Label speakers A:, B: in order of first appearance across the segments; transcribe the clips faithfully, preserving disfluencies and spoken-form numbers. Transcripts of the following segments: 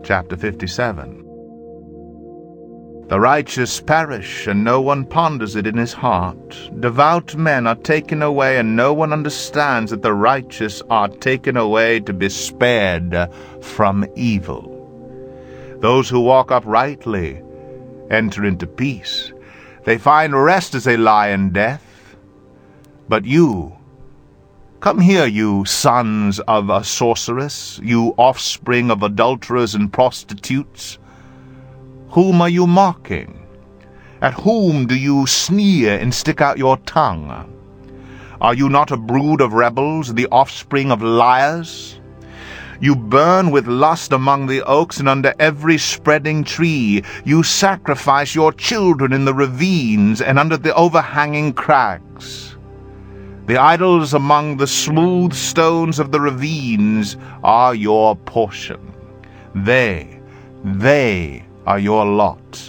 A: Chapter fifty-seven. The righteous perish, and no one ponders it in his heart. Devout men are taken away, and no one understands that the righteous are taken away to be spared from evil. Those who walk uprightly enter into peace. They find rest as they lie in death. But you, come here, you sons of a sorceress, you offspring of adulterers and prostitutes. Whom are you mocking? At whom do you sneer and stick out your tongue? Are you not a brood of rebels, the offspring of liars? You burn with lust among the oaks and under every spreading tree. You sacrifice your children in the ravines and under the overhanging crags. The idols among the smooth stones of the ravines are your portion. They, they are your lot.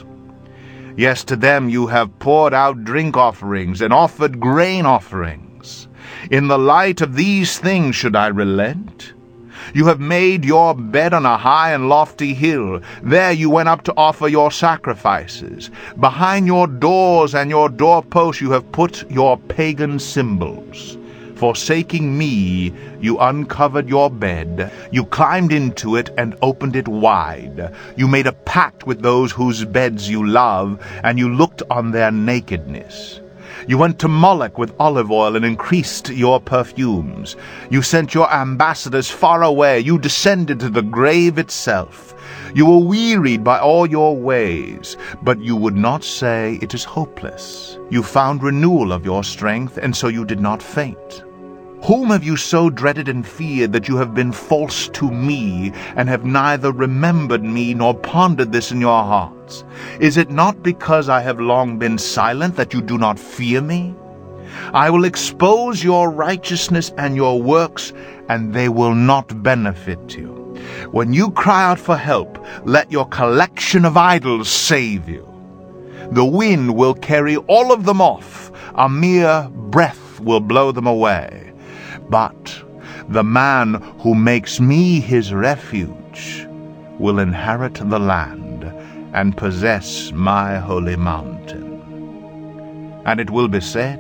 A: Yes, to them you have poured out drink offerings and offered grain offerings. In the light of these things should I relent? You have made your bed on a high and lofty hill. There you went up to offer your sacrifices. Behind your doors and your doorposts you have put your pagan symbols. Forsaking me, you uncovered your bed. You climbed into it and opened it wide. You made a pact with those whose beds you love, and you looked on their nakedness. You went to Moloch with olive oil and increased your perfumes. You sent your ambassadors far away. You descended to the grave itself. You were wearied by all your ways, but you would not say it is hopeless. You found renewal of your strength, and so you did not faint. Whom have you so dreaded and feared that you have been false to me, and have neither remembered me nor pondered this in your hearts? Is it not because I have long been silent that you do not fear me? I will expose your righteousness and your works, and they will not benefit you. When you cry out for help, let your collection of idols save you. The wind will carry all of them off. A mere breath will blow them away. But the man who makes me his refuge will inherit the land and possess my holy mountain. And it will be said,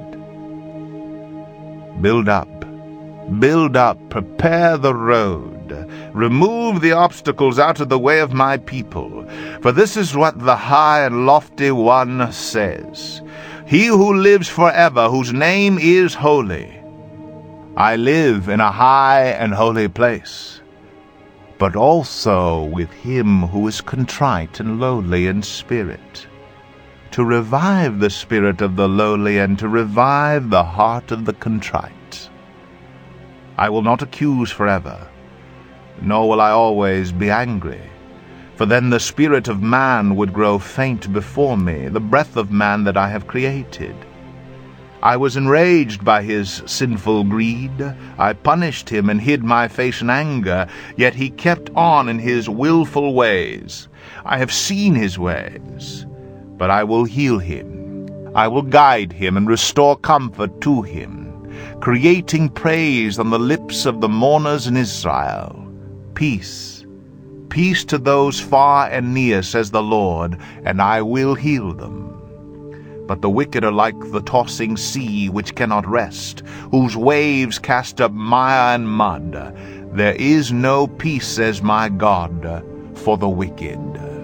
A: Build up, build up, prepare the road, remove the obstacles out of the way of my people. For this is what the high and lofty one says, He who lives forever, whose name is holy. I live in a high and holy place, but also with him who is contrite and lowly in spirit, to revive the spirit of the lowly and to revive the heart of the contrite. I will not accuse forever, nor will I always be angry, for then the spirit of man would grow faint before me, the breath of man that I have created. I was enraged by his sinful greed. I punished him and hid my face in anger, yet he kept on in his willful ways. I have seen his ways, but I will heal him. I will guide him and restore comfort to him, creating praise on the lips of the mourners in Israel. Peace, peace to those far and near, says the Lord, and I will heal them. But the wicked are like the tossing sea which cannot rest, whose waves cast up mire and mud. There is no peace, says my God, for the wicked.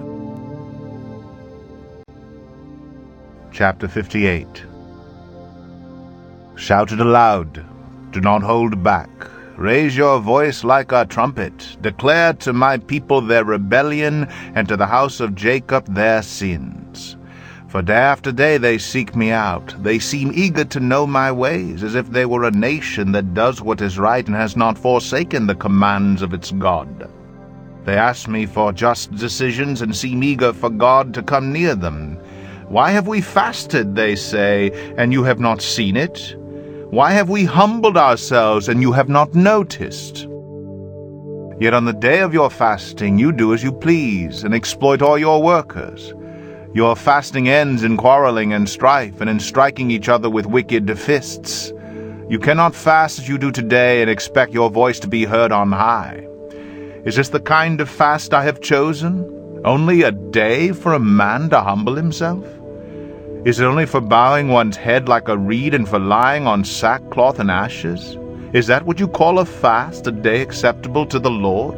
A: Chapter fifty-eight. Shout it aloud, do not hold back. Raise your voice like a trumpet. Declare to my people their rebellion, and to the house of Jacob their sins. For day after day they seek me out. They seem eager to know my ways, as if they were a nation that does what is right and has not forsaken the commands of its God. They ask me for just decisions and seem eager for God to come near them. Why have we fasted, they say, and you have not seen it? Why have we humbled ourselves, and you have not noticed? Yet on the day of your fasting you do as you please, and exploit all your workers. Your fasting ends in quarreling and strife, and in striking each other with wicked fists. You cannot fast as you do today and expect your voice to be heard on high. Is this the kind of fast I have chosen? Only a day for a man to humble himself? Is it only for bowing one's head like a reed and for lying on sackcloth and ashes? Is that what you call a fast, a day acceptable to the Lord?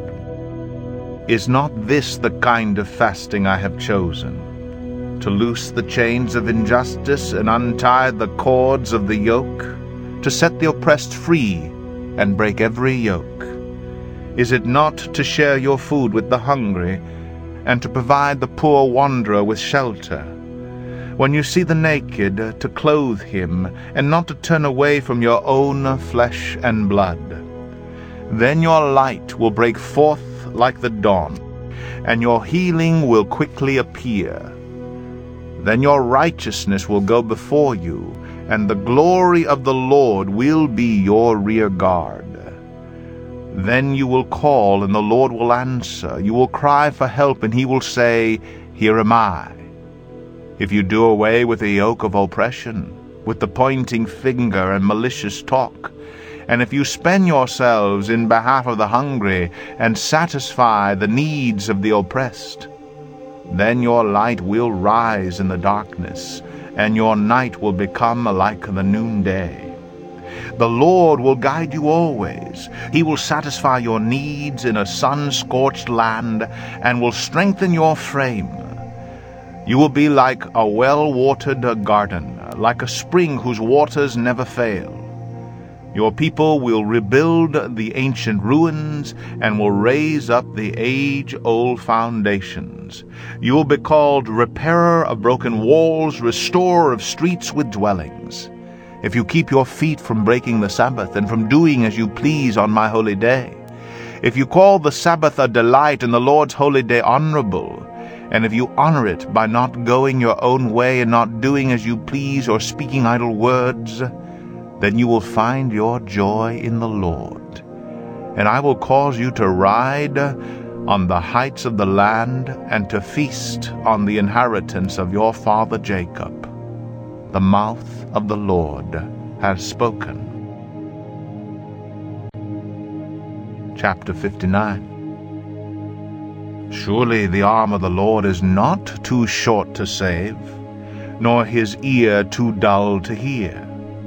A: Is not this the kind of fasting I have chosen? To loose the chains of injustice and untie the cords of the yoke, to set the oppressed free and break every yoke? Is it not to share your food with the hungry, and to provide the poor wanderer with shelter? When you see the naked, to clothe him, and not to turn away from your own flesh and blood. Then your light will break forth like the dawn, and your healing will quickly appear. Then your righteousness will go before you, and the glory of the Lord will be your rear guard. Then you will call, and the Lord will answer. You will cry for help, and he will say, Here am I. If you do away with the yoke of oppression, with the pointing finger and malicious talk, and if you spend yourselves in behalf of the hungry, and satisfy the needs of the oppressed, then your light will rise in the darkness, and your night will become like the noonday. The Lord will guide you always. He will satisfy your needs in a sun-scorched land, and will strengthen your frame. You will be like a well-watered garden, like a spring whose waters never fail. Your people will rebuild the ancient ruins and will raise up the age-old foundations. You will be called repairer of broken walls, restorer of streets with dwellings. If you keep your feet from breaking the Sabbath and from doing as you please on my holy day, if you call the Sabbath a delight and the Lord's holy day honorable, and if you honor it by not going your own way and not doing as you please or speaking idle words, then you will find your joy in the Lord. And I will cause you to ride on the heights of the land and to feast on the inheritance of your father Jacob. The mouth of the Lord has spoken. Chapter fifty-nine. Surely the arm of the Lord is not too short to save, nor his ear too dull to hear.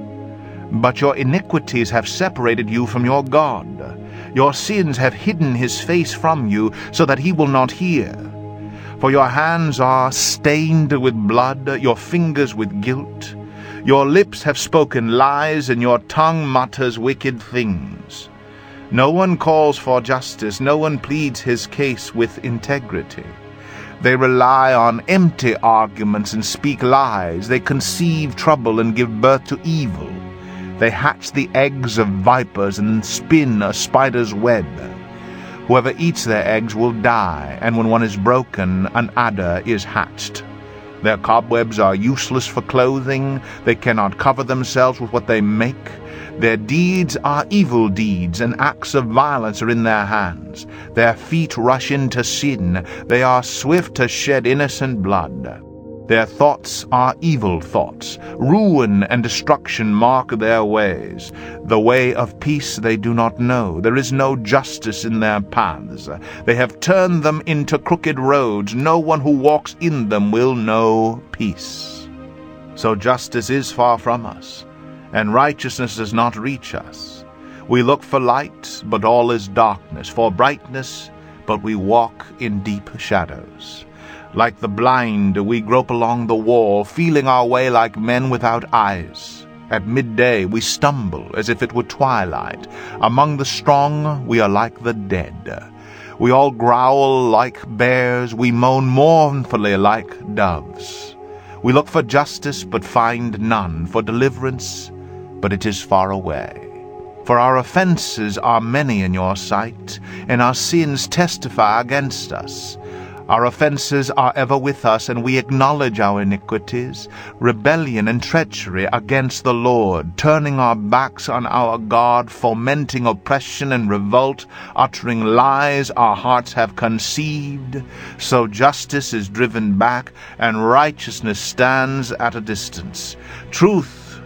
A: But your iniquities have separated you from your God. Your sins have hidden his face from you, so that he will not hear. For your hands are stained with blood, your fingers with guilt. Your lips have spoken lies, and your tongue mutters wicked things. No one calls for justice, no one pleads his case with integrity. They rely on empty arguments and speak lies. They conceive trouble and give birth to evil. They hatch the eggs of vipers and spin a spider's web. Whoever eats their eggs will die, and when one is broken, an adder is hatched. Their cobwebs are useless for clothing. They cannot cover themselves with what they make. Their deeds are evil deeds, and acts of violence are in their hands. Their feet rush into sin. They are swift to shed innocent blood. Their thoughts are evil thoughts. Ruin and destruction mark their ways. The way of peace they do not know. There is no justice in their paths. They have turned them into crooked roads. No one who walks in them will know peace. So justice is far from us, and righteousness does not reach us. We look for light, but all is darkness, for brightness, but we walk in deep shadows. Like the blind, we grope along the wall, feeling our way like men without eyes. At midday we stumble as if it were twilight. Among the strong we are like the dead. We all growl like bears, we moan mournfully like doves. We look for justice, but find none, for deliverance, but it is far away. For our offenses are many in your sight, and our sins testify against us. Our offenses are ever with us, and we acknowledge our iniquities, rebellion and treachery against the Lord, turning our backs on our God, fomenting oppression and revolt, uttering lies our hearts have conceived. So justice is driven back, and righteousness stands at a distance. Truth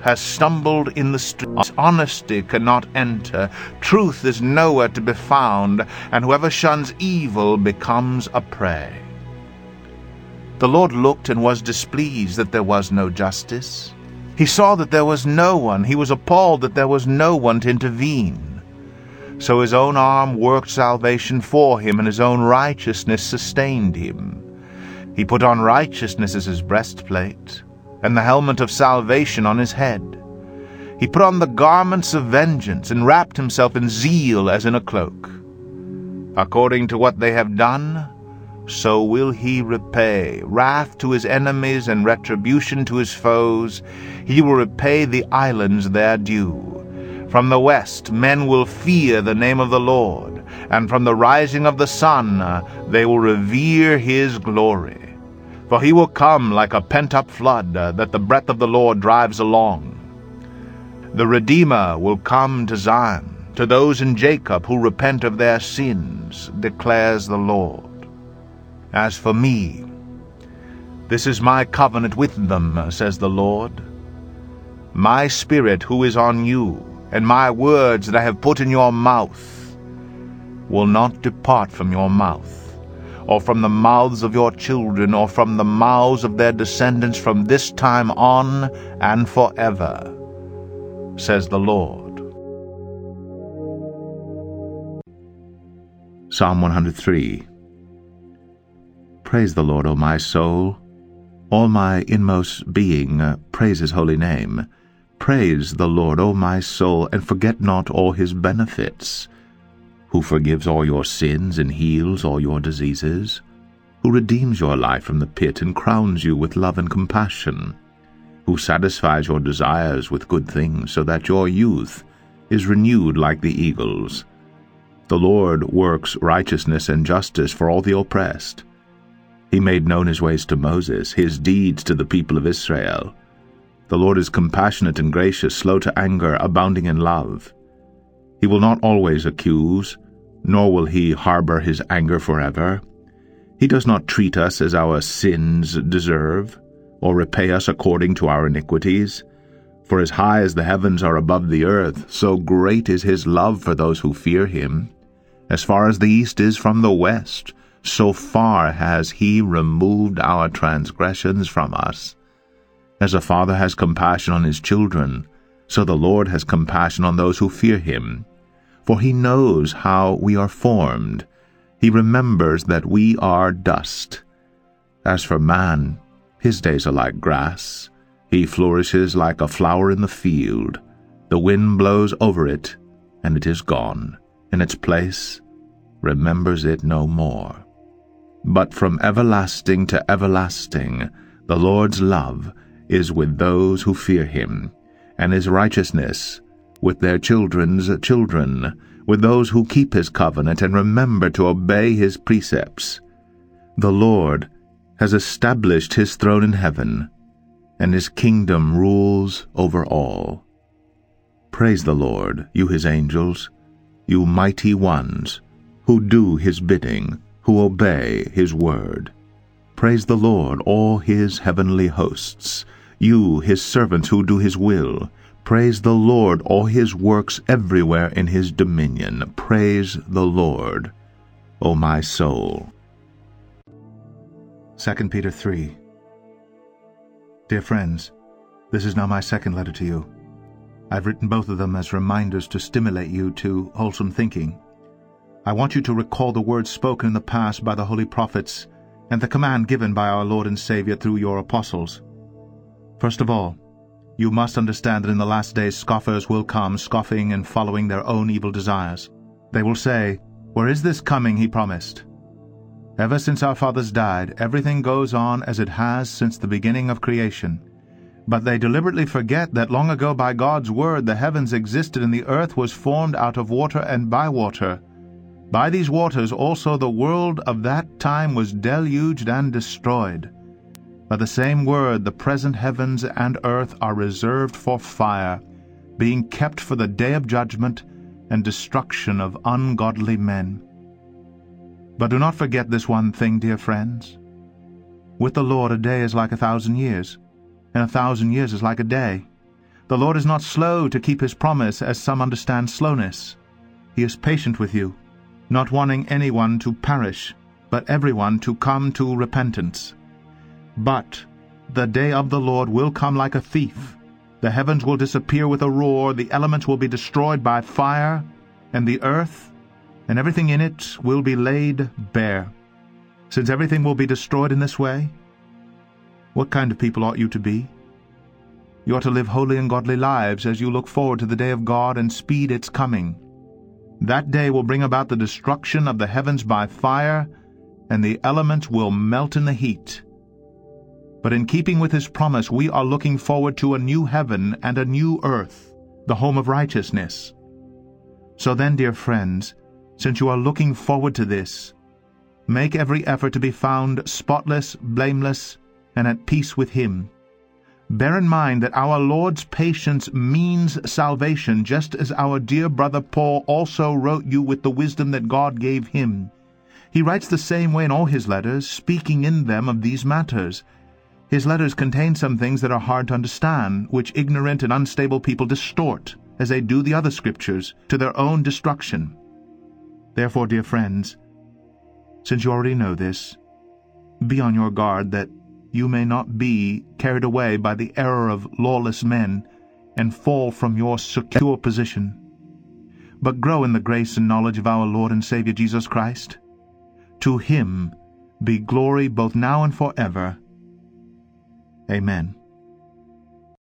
A: has stumbled in the streets. Honesty cannot enter. Truth is nowhere to be found, and whoever shuns evil becomes a prey. The Lord looked and was displeased that there was no justice. He saw that there was no one. He was appalled that there was no one to intervene. So his own arm worked salvation for him, and his own righteousness sustained him. He put on righteousness as his breastplate, and the helmet of salvation on his head. He put on the garments of vengeance, and wrapped himself in zeal as in a cloak. According to what they have done, so will he repay, wrath to his enemies and retribution to his foes. He will repay the islands their due. From the west men will fear the name of the Lord, and from the rising of the sun they will revere his glory. For he will come like a pent-up flood that the breath of the Lord drives along. The Redeemer will come to Zion, to those in Jacob who repent of their sins, declares the Lord. As for me, this is my covenant with them, says the Lord. My Spirit who is on you, and my words that I have put in your mouth, will not depart from your mouth, or from the mouths of your children, or from the mouths of their descendants from this time on and forever, says the Lord.
B: Psalm one hundred three. Praise the Lord, O my soul. All my inmost being, uh, praise his holy name. Praise the Lord, O my soul, and forget not all his benefits, who forgives all your sins and heals all your diseases, who redeems your life from the pit and crowns you with love and compassion, who satisfies your desires with good things, so that your youth is renewed like the eagles. The Lord works righteousness and justice for all the oppressed. He made known his ways to Moses, his deeds to the people of Israel. The Lord is compassionate and gracious, slow to anger, abounding in love. He will not always accuse, nor will he harbor his anger forever. He does not treat us as our sins deserve, or repay us according to our iniquities. For as high as the heavens are above the earth, so great is his love for those who fear him. As far as the east is from the west, so far has he removed our transgressions from us. As a father has compassion on his children, so the Lord has compassion on those who fear him. For he knows how we are formed. He remembers that we are dust. As for man, his days are like grass. He flourishes like a flower in the field. The wind blows over it, and it is gone. In its place, remembers it no more. But from everlasting to everlasting, the Lord's love is with those who fear him, and his righteousness with their children's children, with those who keep his covenant and remember to obey his precepts. The Lord has established his throne in heaven, and his kingdom rules over all. Praise the Lord, you his angels, you mighty ones, who do his bidding, who obey his word. Praise the Lord, all his heavenly hosts, you his servants who do his will. Praise the Lord, all his works everywhere in his dominion. Praise the Lord, O my soul. Second Peter three. Dear friends, this is now my second letter to you. I've written both of them as reminders to stimulate you to wholesome thinking. I want you to recall the words spoken in the past by the holy prophets and the command given by our Lord and Savior through your apostles. First of all, you must understand that in the last days scoffers will come, scoffing and following their own evil desires. They will say, "Where is this coming he promised?" Ever since our fathers died, everything goes on as it has since the beginning of creation. But they deliberately forget that long ago by God's word the heavens existed and the earth was formed out of water and by water. By these waters also the world of that time was deluged and destroyed. By the same word the present heavens and earth are reserved for fire, being kept for the day of judgment and destruction of ungodly men. But do not forget this one thing, dear friends. With the Lord a day is like a thousand years, and a thousand years is like a day. The Lord is not slow to keep his promise, as some understand slowness. He is patient with you, not wanting anyone to perish, but everyone to come to repentance. But the day of the Lord will come like a thief. The heavens will disappear with a roar, the elements will be destroyed by fire, and the earth and everything in it will be laid bare. Since everything will be destroyed in this way, what kind of people ought you to be? You ought to live holy and godly lives as you look forward to the day of God and speed its coming. That day will bring about the destruction of the heavens by fire, and the elements will melt in the heat. But in keeping with his promise, we are looking forward to a new heaven and a new earth, the home of righteousness. So then, dear friends, since you are looking forward to this, make every effort to be found spotless, blameless, and at peace with him. Bear in mind that our Lord's patience means salvation, just as our dear brother Paul also wrote you with the wisdom that God gave him. He writes the same way in all his letters, speaking in them of these matters. His letters contain some things that are hard to understand, which ignorant and unstable people distort, as they do the other scriptures, to their own destruction. Therefore, dear friends, since you already know this, be on your guard that you may not be carried away by the error of lawless men and fall from your secure position, but grow in the grace and knowledge of our Lord and Savior Jesus Christ. To him be glory both now and forever. Amen.